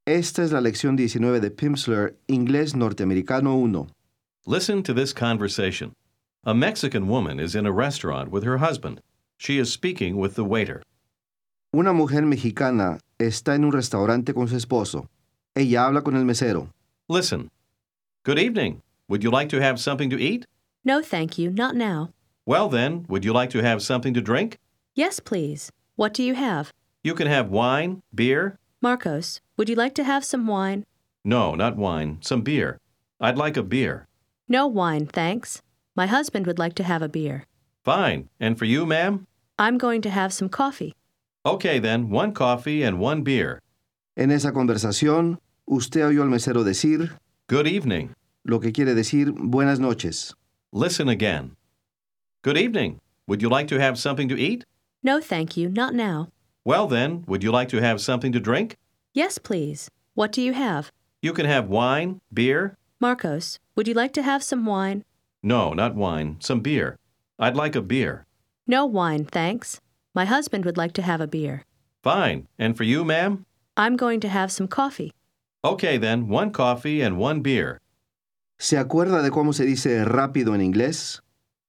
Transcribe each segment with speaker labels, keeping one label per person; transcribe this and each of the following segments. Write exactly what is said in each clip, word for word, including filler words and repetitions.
Speaker 1: Esta es la lección diecinueve de Pimsleur, Inglés Norteamericano uno.
Speaker 2: Listen to this conversation. A Mexican woman is in a restaurant with her husband. She is speaking with the waiter.
Speaker 1: Una mujer mexicana está en un restaurante con su esposo. Ella habla con el mesero.
Speaker 2: Listen. Good evening. Would you like to have something to eat?
Speaker 3: No, thank you, not now.
Speaker 2: Well then, would you like to have something to drink?
Speaker 3: Yes, please. What do you have?
Speaker 2: You can have wine, beer.
Speaker 3: Marcos, would you like to have some wine?
Speaker 2: No, not wine. Some beer. I'd like a beer.
Speaker 3: No wine, thanks. My husband would like to have a beer.
Speaker 2: Fine. And for you, ma'am?
Speaker 3: I'm going to have some coffee.
Speaker 2: Okay then, one coffee and one beer.
Speaker 1: En esa conversación, usted oyó al mesero decir,
Speaker 2: Good evening.
Speaker 1: lo que quiere decir buenas noches.
Speaker 2: Listen again. Good evening. Would you like to have something to eat?
Speaker 3: No, thank you, not now.
Speaker 2: Well then, would you like to have something to drink?
Speaker 3: Yes, please. What do you have?
Speaker 2: You can have wine, beer.
Speaker 3: Marcos, would you like to have some wine?
Speaker 2: No, not wine. Some beer. I'd like a beer.
Speaker 3: No wine, thanks. My husband would like to have a beer.
Speaker 2: Fine. And for you, ma'am?
Speaker 3: I'm going to have some coffee.
Speaker 2: Okay then, one coffee and one beer.
Speaker 1: ¿Se acuerda de cómo se dice rápido en inglés?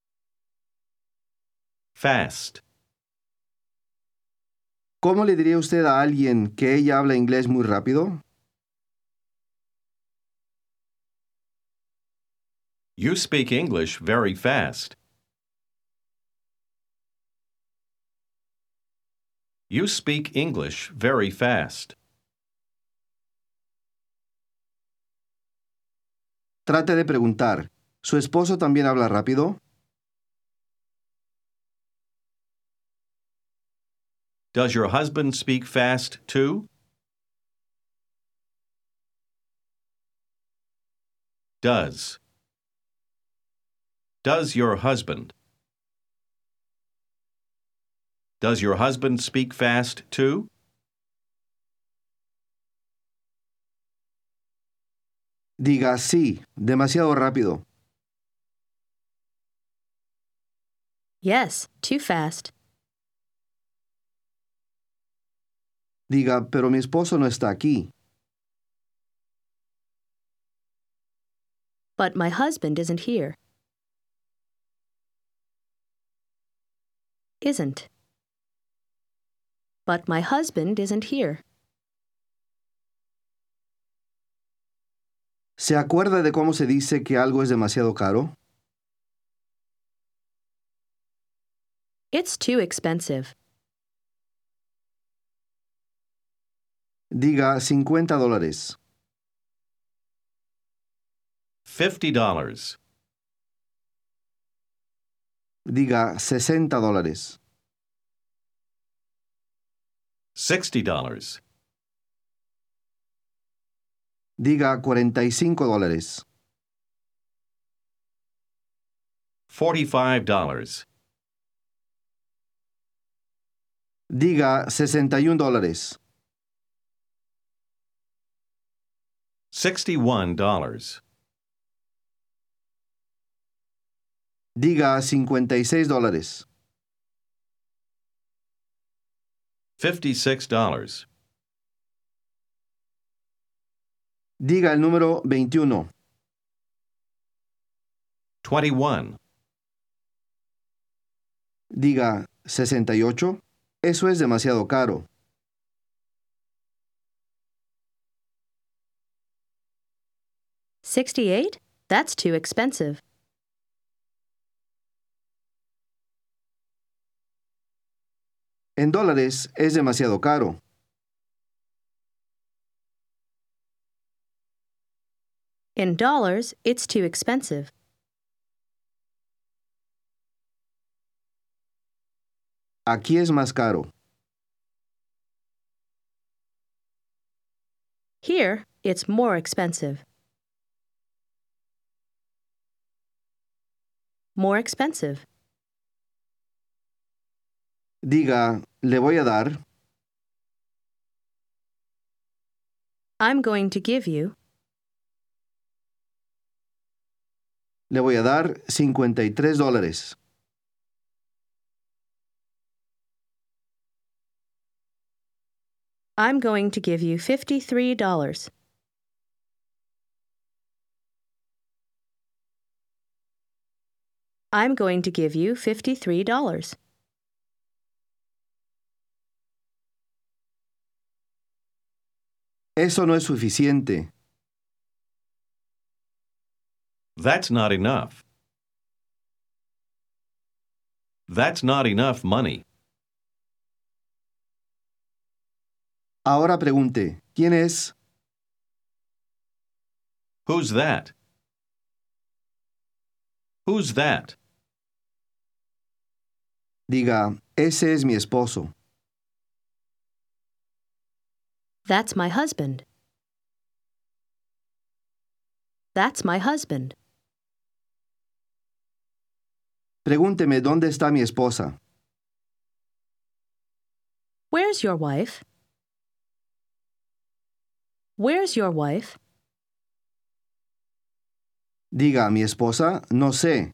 Speaker 2: Fast.
Speaker 1: ¿Cómo le diría usted a alguien que ella habla inglés muy rápido?
Speaker 2: You speak English very fast. You speak English very fast.
Speaker 1: Trate de preguntar, ¿su esposo también habla rápido?
Speaker 2: Does your husband speak fast too? Does. Does your husband? Does your husband speak fast too?
Speaker 1: Diga sí, demasiado rápido.
Speaker 3: Yes, too fast.
Speaker 1: Diga, pero mi esposo no está aquí.
Speaker 3: But my husband isn't here. Isn't. But my husband isn't here.
Speaker 1: ¿Se acuerda de cómo se dice que algo es demasiado caro?
Speaker 3: It's too expensive.
Speaker 1: Diga cincuenta dólares.
Speaker 2: Fifty dollars.
Speaker 1: Diga sesenta dólares.
Speaker 2: Sixty dollars.
Speaker 1: Diga cuarenta y cinco dólares.
Speaker 2: Forty-five dollars.
Speaker 1: Diga sesenta y un dólares.
Speaker 2: Sixty-one dollars.
Speaker 1: Diga cincuenta y seis dólares.
Speaker 2: Fifty-six dollars.
Speaker 1: Diga el número veintiuno.
Speaker 2: Twenty-one.
Speaker 1: Diga sesenta y ocho. Eso es demasiado caro.
Speaker 3: Sixty-eight? That's too expensive.
Speaker 1: En dólares es demasiado caro.
Speaker 3: In dollars, it's too expensive.
Speaker 1: Aquí es más caro.
Speaker 3: Here, it's more expensive. More expensive.
Speaker 1: Diga, le voy a dar.
Speaker 3: I'm going to give you.
Speaker 1: Le voy a dar cincuenta y tres dólares.
Speaker 3: I'm going to give you fifty-three dollars. I'm going to give you fifty-three dollars.
Speaker 1: Eso no es suficiente.
Speaker 2: That's not enough. That's not enough money.
Speaker 1: Ahora pregunte, ¿quién es?
Speaker 2: Who's that? Who's that?
Speaker 1: Diga, ese es mi esposo.
Speaker 3: That's my husband. That's my husband.
Speaker 1: Pregúnteme dónde está mi esposa.
Speaker 3: Where's your wife? Where's your wife?
Speaker 1: Diga, mi esposa, no sé.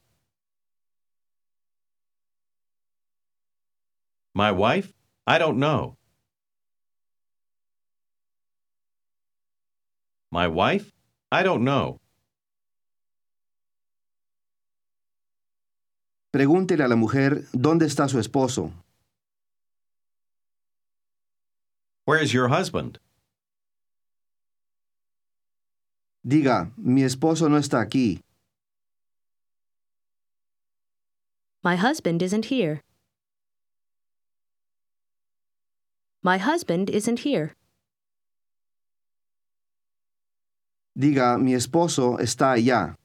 Speaker 2: My wife? I don't know. My wife? I don't know.
Speaker 1: Pregúntele a la mujer dónde está su esposo.
Speaker 2: Where's your husband?
Speaker 1: Diga, mi esposo no está aquí.
Speaker 3: My husband isn't here. My husband isn't here.
Speaker 1: Diga, mi esposo está allá.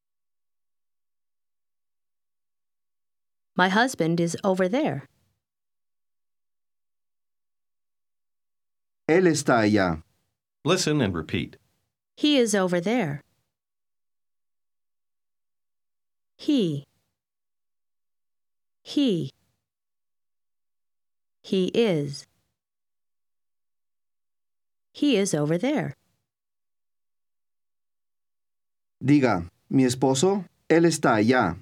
Speaker 3: My husband is over there.
Speaker 1: Él está allá.
Speaker 2: Listen and repeat.
Speaker 3: He is over there. He. He. He is. He is over there.
Speaker 1: Diga, mi esposo, él está allá.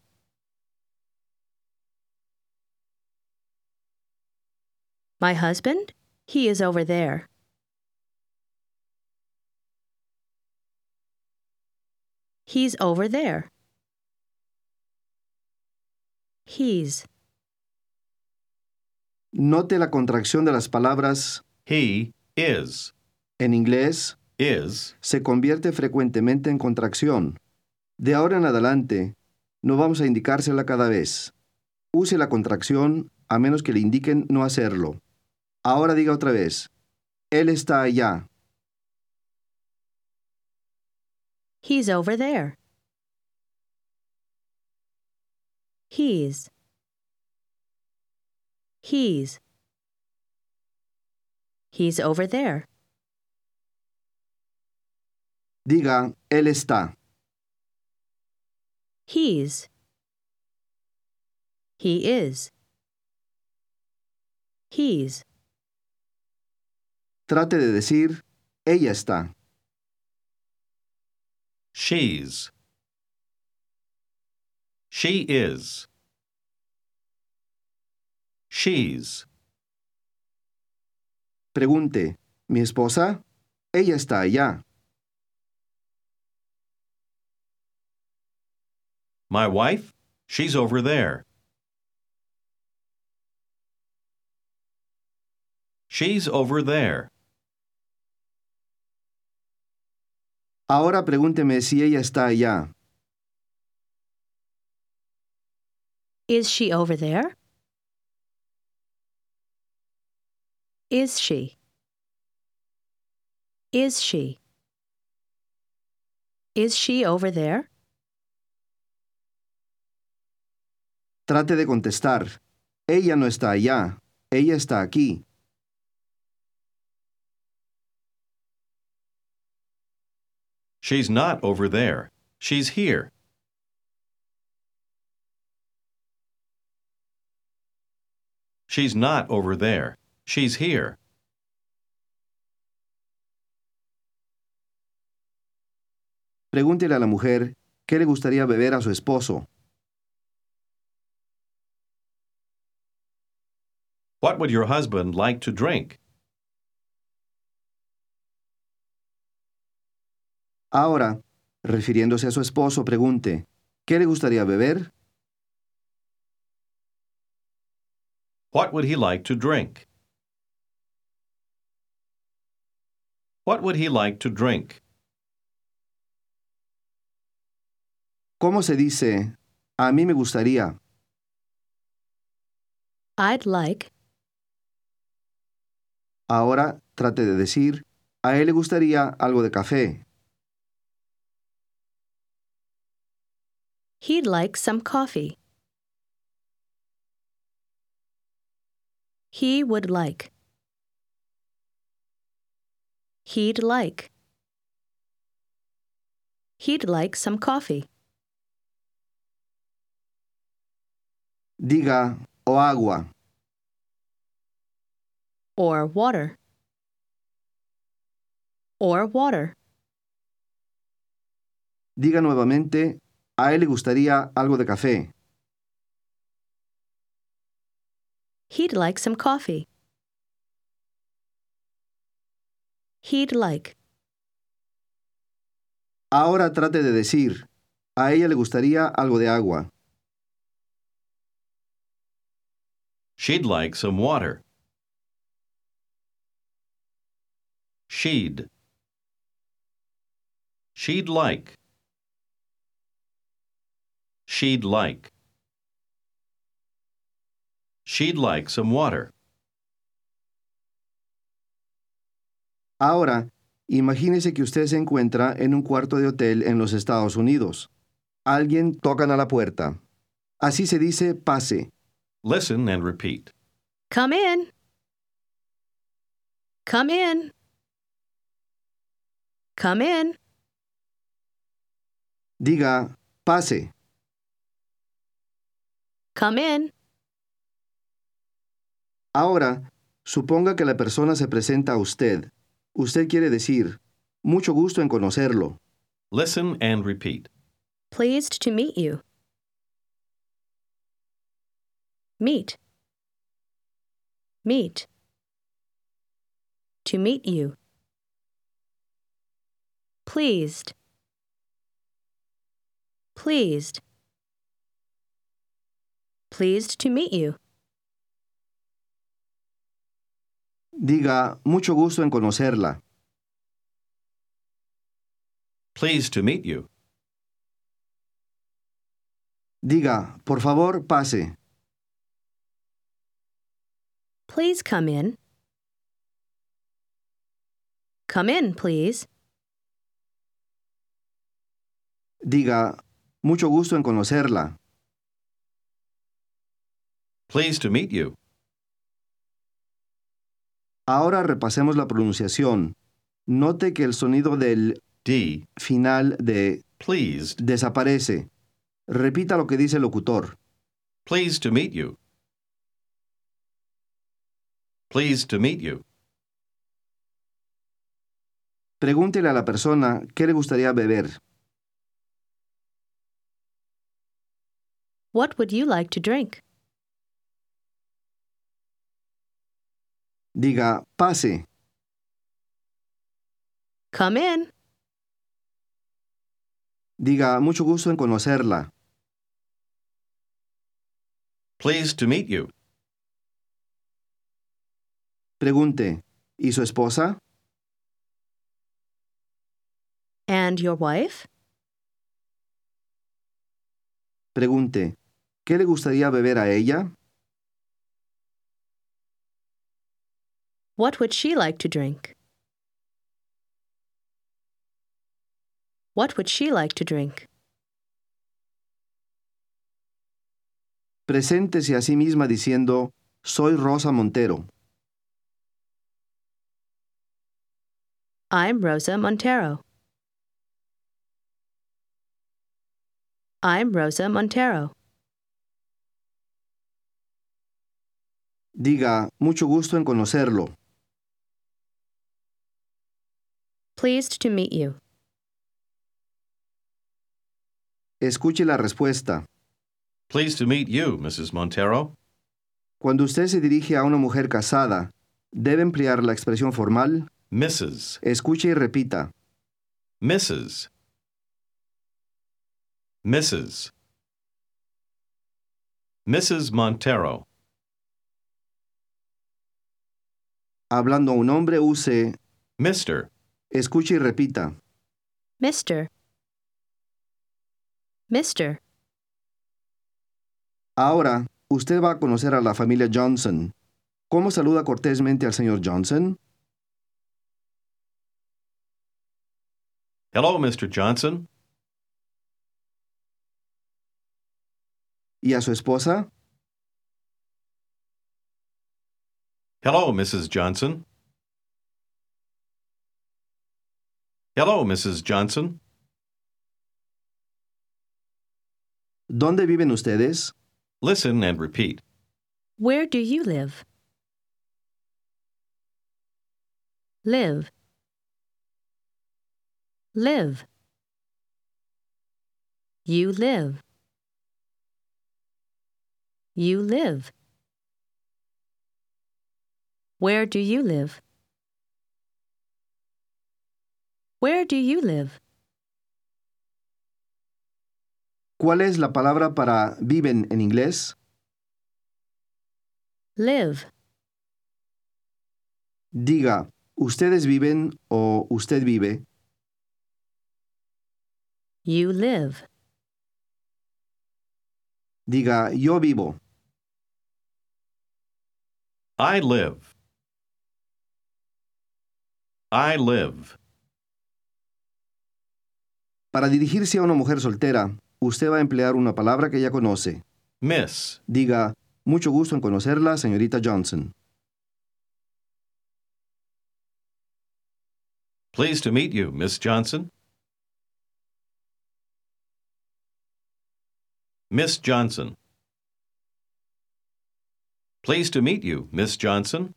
Speaker 3: My husband? He is over there. He's over there. He's.
Speaker 1: Note la contracción de las palabras
Speaker 2: He is.
Speaker 1: en inglés
Speaker 2: Is.
Speaker 1: se convierte frecuentemente en contracción. De ahora en adelante, no vamos a indicársela cada vez. Use la contracción a menos que le indiquen no hacerlo. Ahora diga otra vez. Él está allá.
Speaker 3: He's over there. He's. He's. He's over there.
Speaker 1: Diga, él está.
Speaker 3: He's. He is. He's.
Speaker 1: Trate de decir, ella está.
Speaker 2: She's. She is. She's.
Speaker 1: Pregunte, ¿mi esposa? Ella está allá.
Speaker 2: My wife? She's over there. She's over there.
Speaker 1: Ahora pregúnteme si ella está allá.
Speaker 3: Is she over there? Is she? Is she? Is she over there?
Speaker 1: Trate de contestar. Ella no está allá. Ella está aquí.
Speaker 2: She's not over there. She's here. She's not over there. She's here.
Speaker 1: Pregúntele a la mujer qué le gustaría beber a su esposo.
Speaker 2: What would your husband like to drink?
Speaker 1: Ahora, refiriéndose a su esposo, pregunte, ¿qué le gustaría beber?
Speaker 2: What would he like to drink? What would he like to drink?
Speaker 1: ¿Cómo se dice? A mí me gustaría.
Speaker 3: I'd like.
Speaker 1: Ahora trate de decir, a él le gustaría algo de café.
Speaker 3: He'd like some coffee. He would like. He'd like. He'd like some coffee.
Speaker 1: Diga, o agua.
Speaker 3: Or water. Or water.
Speaker 1: Diga nuevamente, a él le gustaría algo de café.
Speaker 3: He'd like some coffee. He'd like.
Speaker 1: Ahora trate de decir, a ella le gustaría algo de agua.
Speaker 2: She'd like some water. She'd. She'd like. She'd like. She'd like some water.
Speaker 1: Ahora, imagínese que usted se encuentra en un cuarto de hotel en los Estados Unidos. Alguien tocan a la puerta. Así se dice pase.
Speaker 2: Listen and repeat.
Speaker 3: Come in. Come in. Come in.
Speaker 1: Diga, pase.
Speaker 3: Come in.
Speaker 1: Ahora, suponga que la persona se presenta a usted. Usted quiere decir, mucho gusto en conocerlo.
Speaker 2: Listen and repeat.
Speaker 3: Pleased to meet you. Meet. Meet. To meet you. Pleased. Pleased. Pleased to meet you.
Speaker 1: Diga, mucho gusto en conocerla.
Speaker 2: Pleased to meet you.
Speaker 1: Diga, por favor, pase.
Speaker 3: Please come in. Come in, please.
Speaker 1: Diga, mucho gusto en conocerla.
Speaker 2: Pleased to meet you.
Speaker 1: Ahora repasemos la pronunciación. Note que el sonido del
Speaker 2: D.
Speaker 1: final de
Speaker 2: Pleased.
Speaker 1: desaparece. Repita lo que dice el locutor.
Speaker 2: Pleased to meet you. Pleased to meet you.
Speaker 1: Pregúntele a la persona qué le gustaría beber.
Speaker 3: What would you like to drink?
Speaker 1: Diga, pase.
Speaker 3: Come in.
Speaker 1: Diga, mucho gusto en conocerla.
Speaker 2: Pleased to meet you.
Speaker 1: Pregunte, ¿y su esposa?
Speaker 3: And your wife?
Speaker 1: Pregunte, ¿qué le gustaría beber a ella?
Speaker 3: What would she like to drink? What would she like to drink?
Speaker 1: Preséntese a sí misma diciendo, soy Rosa Montero.
Speaker 3: I'm Rosa Montero. I'm Rosa Montero.
Speaker 1: Diga, mucho gusto en conocerlo.
Speaker 3: Pleased to meet you.
Speaker 1: Escuche la respuesta.
Speaker 2: Pleased to meet you, Missus Montero.
Speaker 1: Cuando usted se dirige a una mujer casada, ¿debe emplear la expresión formal?
Speaker 2: Missus
Speaker 1: Escuche y repita.
Speaker 2: Missus Missus Missus Montero.
Speaker 1: Hablando a un hombre, use
Speaker 2: Mister
Speaker 1: escuche y repita.
Speaker 3: Mister Mister
Speaker 1: Ahora, usted va a conocer a la familia Johnson. ¿Cómo saluda cortésmente al señor Johnson?
Speaker 2: Hello, Mister Johnson.
Speaker 1: ¿Y a su esposa?
Speaker 2: Hello, Missus Johnson. Hello, Missus Johnson.
Speaker 1: ¿Dónde viven ustedes?
Speaker 2: Listen and repeat.
Speaker 3: Where do you live? Live Live You live You live Where do you live? Where do you live?
Speaker 1: ¿Cuál es la palabra para viven en inglés?
Speaker 3: Live
Speaker 1: Diga, ustedes viven o usted vive.
Speaker 3: You live
Speaker 1: Diga, yo vivo.
Speaker 2: I live. I live.
Speaker 1: Para dirigirse a una mujer soltera, usted va a emplear una palabra que ya conoce.
Speaker 2: Miss.
Speaker 1: Diga, mucho gusto en conocerla, señorita Johnson.
Speaker 2: Pleased to meet you, Miss Johnson. Miss Johnson. Pleased to meet you, Miss Johnson.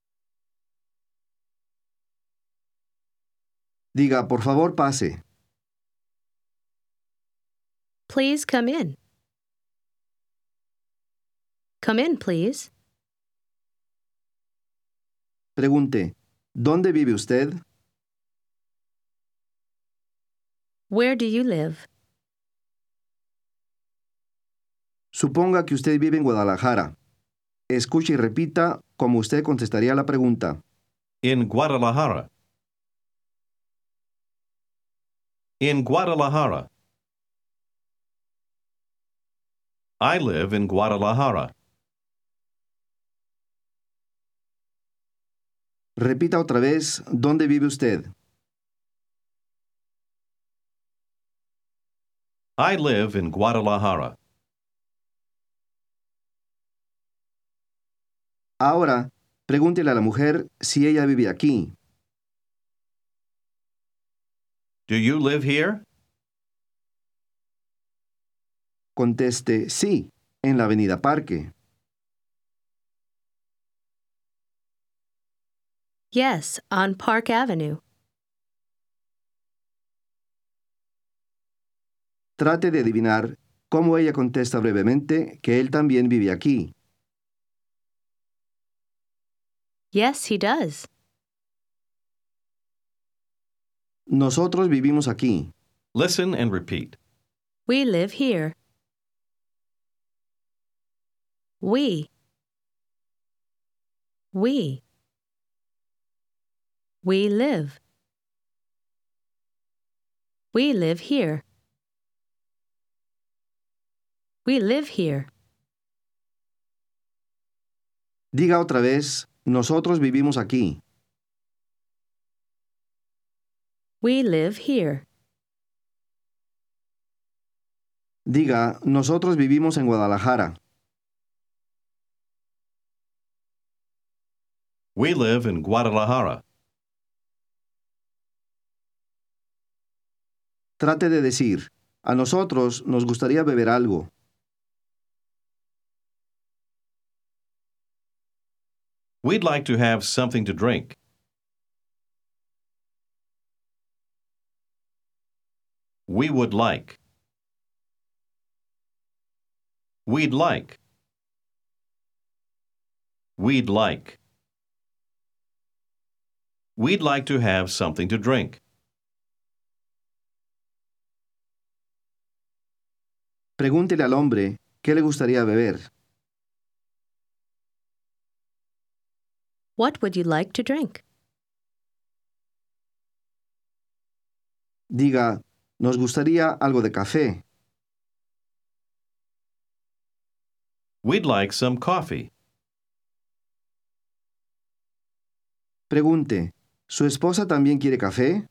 Speaker 1: Diga, por favor, pase.
Speaker 3: Please come in. Come in, please.
Speaker 1: Pregunte, ¿dónde vive usted?
Speaker 3: Where do you live?
Speaker 1: Suponga que usted vive en Guadalajara. Escuche y repita como usted contestaría la pregunta.
Speaker 2: In Guadalajara. In Guadalajara. I live in Guadalajara.
Speaker 1: Repita otra vez, ¿dónde vive usted?
Speaker 2: I live in Guadalajara.
Speaker 1: Ahora, pregúntele a la mujer si ella vive aquí.
Speaker 2: Do you live here?
Speaker 1: Conteste, sí, en la avenida Parque.
Speaker 3: Yes, on Park Avenue.
Speaker 1: Trate de adivinar cómo ella contesta brevemente que él también vive aquí.
Speaker 3: Yes, he does.
Speaker 1: Nosotros vivimos aquí.
Speaker 2: Listen and repeat.
Speaker 3: We live here. We. We. We live. We live here. We live here.
Speaker 1: Diga otra vez, nosotros vivimos aquí.
Speaker 3: We live here.
Speaker 1: Diga, nosotros vivimos en Guadalajara.
Speaker 2: We live in Guadalajara.
Speaker 1: Trate de decir, a nosotros nos gustaría beber algo.
Speaker 2: We'd like to have something to drink. We would like. We'd like. We'd like. We'd like to have something to drink.
Speaker 1: Pregúntele al hombre qué le gustaría beber.
Speaker 3: What would you like to drink?
Speaker 1: Diga, nos gustaría algo de café.
Speaker 2: We'd like some coffee.
Speaker 1: Pregunte, ¿su esposa también quiere café?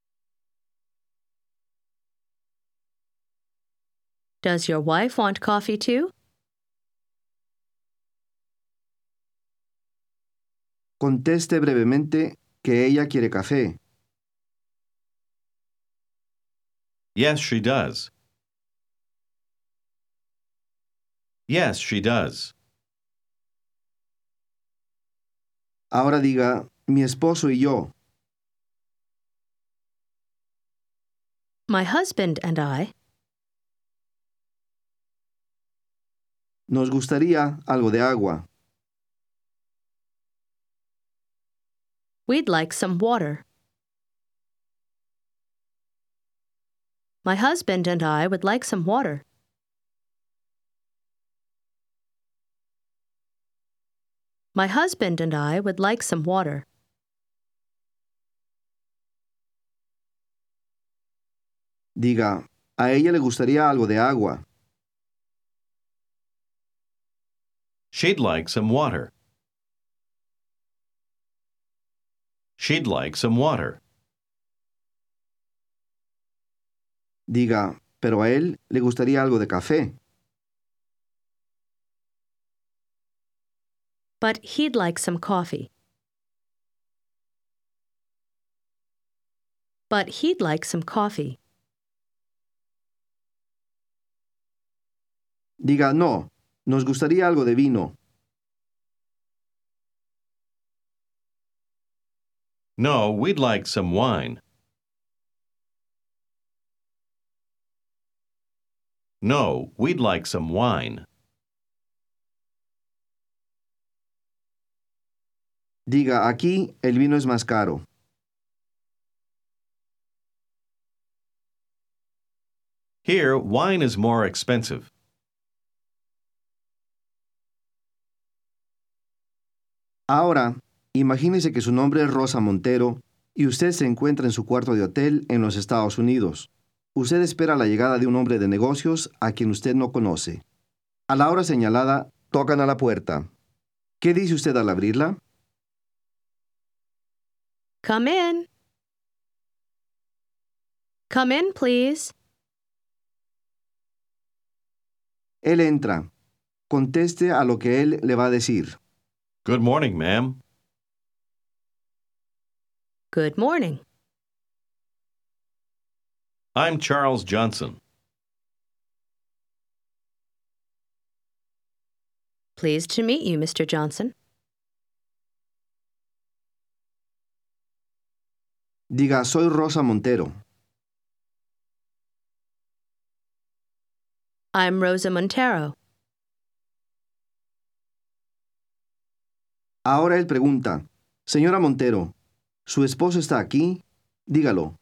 Speaker 3: Does your wife want coffee too?
Speaker 1: Conteste brevemente que ella quiere café.
Speaker 2: Yes, she does. Yes, she does.
Speaker 1: Ahora diga, mi esposo y yo.
Speaker 3: My husband and I.
Speaker 1: Nos gustaría algo de agua.
Speaker 3: We'd like some water. My husband and I would like some water. My husband and I would like some water.
Speaker 1: Diga, a ella le gustaría algo de agua.
Speaker 2: She'd like some water. She'd like some water.
Speaker 1: Diga, pero a él le gustaría algo de café.
Speaker 3: But he'd like some coffee. But he'd like some coffee.
Speaker 1: Diga, no, nos gustaría algo de vino.
Speaker 2: No, we'd like some wine. No, we'd like some wine.
Speaker 1: Diga, aquí el vino es más caro.
Speaker 2: Here, wine is more expensive.
Speaker 1: Ahora, imagínese que su nombre es Rosa Montero y usted se encuentra en su cuarto de hotel en los Estados Unidos. Usted espera la llegada de un hombre de negocios a quien usted no conoce. A la hora señalada, tocan a la puerta. ¿Qué dice usted al abrirla?
Speaker 3: Come in. Come in, please.
Speaker 1: Él entra. Conteste a lo que él le va a decir.
Speaker 2: Good morning, ma'am.
Speaker 3: Good morning.
Speaker 2: I'm Charles Johnson.
Speaker 3: Pleased to meet you, Mister Johnson.
Speaker 1: Diga, soy Rosa Montero.
Speaker 3: I'm Rosa Montero.
Speaker 1: Ahora él pregunta, señora Montero, ¿su esposo está aquí? Dígalo.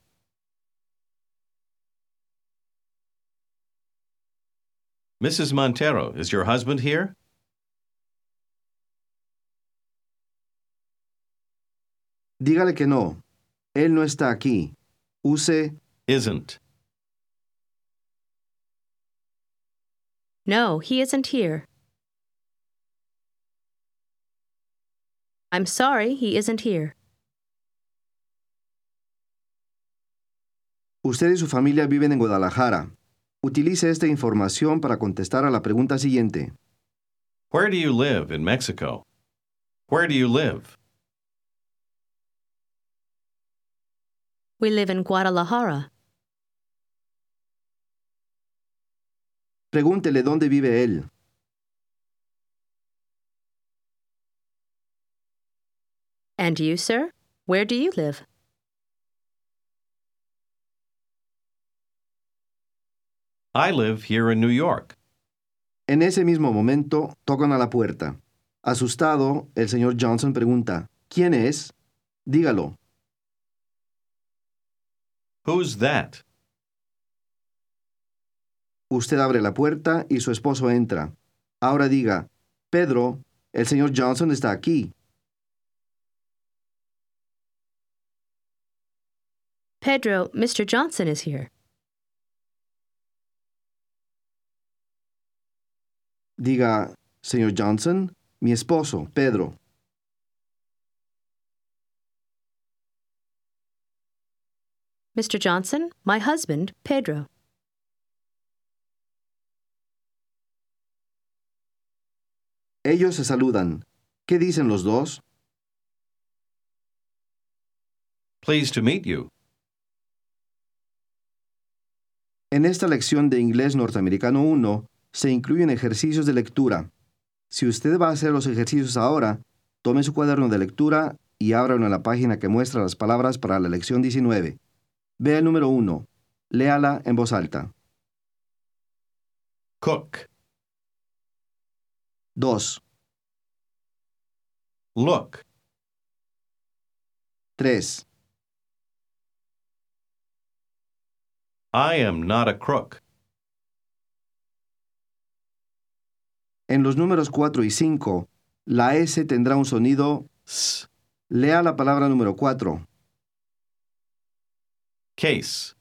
Speaker 2: Missus Montero, is your husband here?
Speaker 1: Dígale que no. Él no está aquí. Use
Speaker 2: Isn't.
Speaker 3: No, he isn't here. I'm sorry, he isn't here.
Speaker 1: Usted y su familia viven en Guadalajara. Utilice esta información para contestar a la pregunta siguiente.
Speaker 2: Where do you live in Mexico? Where do you live?
Speaker 3: We live in Guadalajara.
Speaker 1: Pregúntele dónde vive él.
Speaker 3: And you, sir? Where do you live?
Speaker 2: I live here in New York.
Speaker 1: En ese mismo momento, tocan a la puerta. Asustado, el señor Johnson pregunta, ¿quién es? Dígalo.
Speaker 2: Who's that?
Speaker 1: Usted abre la puerta y su esposo entra. Ahora diga, Pedro, el señor Johnson está aquí.
Speaker 3: Pedro, mister Johnson is here.
Speaker 1: Diga, señor Johnson, mi esposo, Pedro.
Speaker 3: mister Johnson, my husband, Pedro.
Speaker 1: Ellos se saludan. ¿Qué dicen los dos?
Speaker 2: Pleased to meet you.
Speaker 1: En esta lección de inglés norteamericano uno se incluyen ejercicios de lectura. Si usted va a hacer los ejercicios ahora, tome su cuaderno de lectura y ábralo en la página que muestra las palabras para la lección diecinueve. Vea el número uno. Léala en voz alta.
Speaker 2: Cook.
Speaker 1: dos.
Speaker 2: Look.
Speaker 1: tres.
Speaker 2: I am not a crook.
Speaker 1: En los números cuatro y cinco, la S tendrá un sonido
Speaker 2: S.
Speaker 1: Lea la palabra número cuatro.
Speaker 2: Case.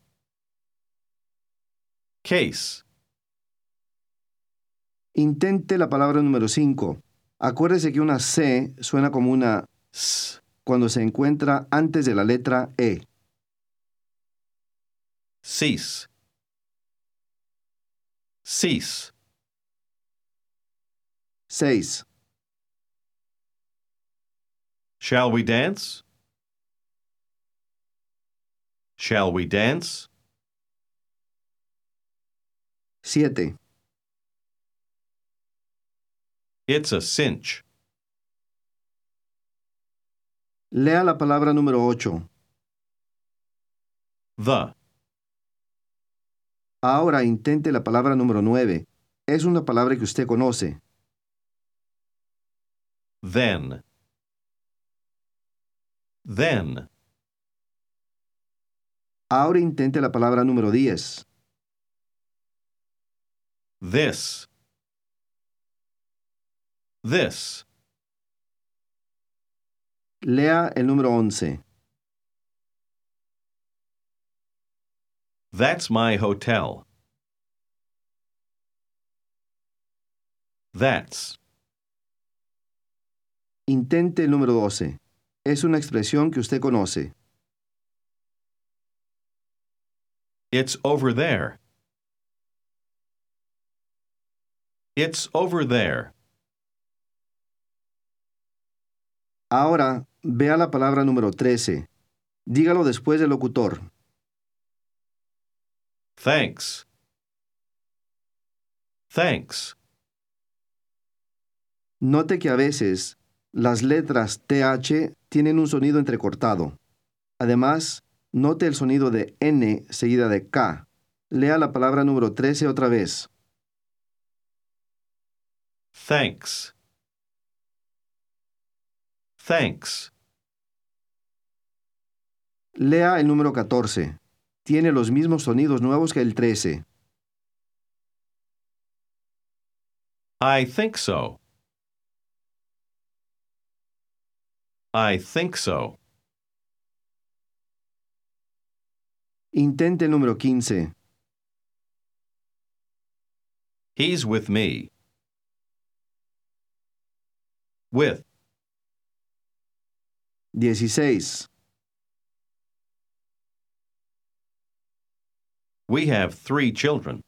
Speaker 2: Case.
Speaker 1: Intente la palabra número cinco. Acuérdese que una C suena como una
Speaker 2: S.
Speaker 1: cuando se encuentra antes de la letra E.
Speaker 2: Cease. Cease.
Speaker 1: seis.
Speaker 2: Shall we dance? Shall we dance?
Speaker 1: siete.
Speaker 2: It's a cinch.
Speaker 1: Lea la palabra número ocho.
Speaker 2: The.
Speaker 1: Ahora intente la palabra número nueve. Es una palabra que usted conoce.
Speaker 2: Then. Then.
Speaker 1: Ahora intente la palabra número diez.
Speaker 2: This. This.
Speaker 1: Lea el número once.
Speaker 2: That's my hotel. That's.
Speaker 1: Intente el número doce. Es una expresión que usted conoce.
Speaker 2: It's over there. It's over there.
Speaker 1: Ahora, vea la palabra número trece. Dígalo después del locutor.
Speaker 2: Thanks. Thanks.
Speaker 1: Note que a veces las letras T H tienen un sonido entrecortado. Además, note el sonido de N seguida de K. Lea la palabra número trece otra vez.
Speaker 2: Thanks. Thanks.
Speaker 1: Lea el número catorce. Tiene los mismos sonidos nuevos que el trece.
Speaker 2: I think so. I think so.
Speaker 1: Intente el número quince.
Speaker 2: He's with me. With.
Speaker 1: dieciséis.
Speaker 2: We have three children.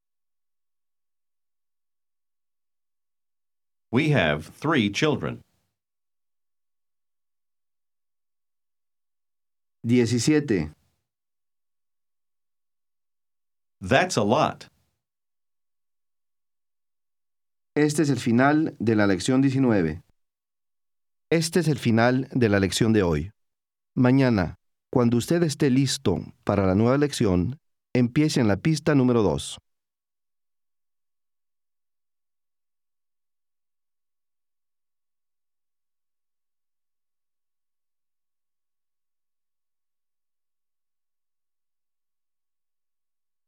Speaker 2: We have three children.
Speaker 1: diecisiete.
Speaker 2: That's a lot.
Speaker 1: Este es el final de la lección diecinueve. Este es el final de la lección de hoy. Mañana, cuando usted esté listo para la nueva lección, empiece en la pista número dos.